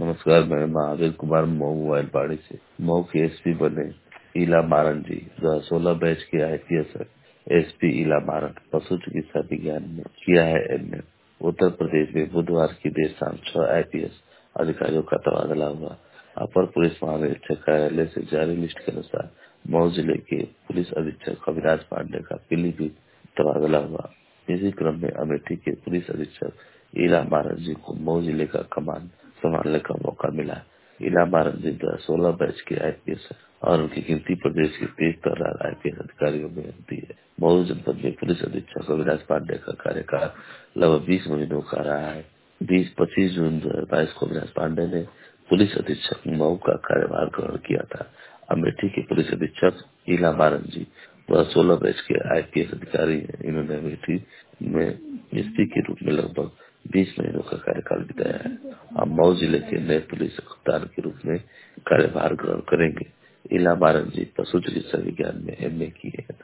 नमस्कार, मैं महावीर कुमार मऊ मोबाइलपाड़ी से। मऊ के एसपी बने इला मारन जी 2016 बैच के आईपीएस एसपी इला मारन पशु चिकित्सा विज्ञान में किया है एमए। उत्तर प्रदेश में बुधवार की देर शाम 6 आईपीएस अधिकारियों का तबादला हुआ। अपर पुलिस महानिरीक्षक कार्यालय से जारी लिस्ट के अनुसार मऊ जिले के पुलिस अधीक्षक अविनाश पांडे का पीलीभीत तबादला हुआ। इसी क्रम में अमेठी के पुलिस अधीक्षक इला मारन जी को मऊ जिले का कमान संभालने का मौका मिला। इला मारन जी 2016 बैच के आईपीएस है और उनकी गिनती प्रदेश के 23 तर्रार आईपीएस अधिकारियों में होती है। मऊ जनपद में पुलिस अधीक्षक अविनाश पांडे का कार्यकाल लगभग 20 महीनों का रहा है। 25 जून 2022 को अविनाश पांडे ने पुलिस अधीक्षक मऊ का कार्यभार ग्रहण किया था। अमेठी के पुलिस अधीक्षक इला मारन जी 2016 बैच के आईपीएस अधिकारी हैं। इन्होंने अमेठी में एसपी के रूप में लगभग 20 महीनों का कार्यकाल बिताया है। अब मऊ जिले के नए पुलिस कप्तान के रूप में कार्यभार ग्रहण करेंगे। इला मारन जी पशु चिकित्सा विज्ञान में एमए किए हैं।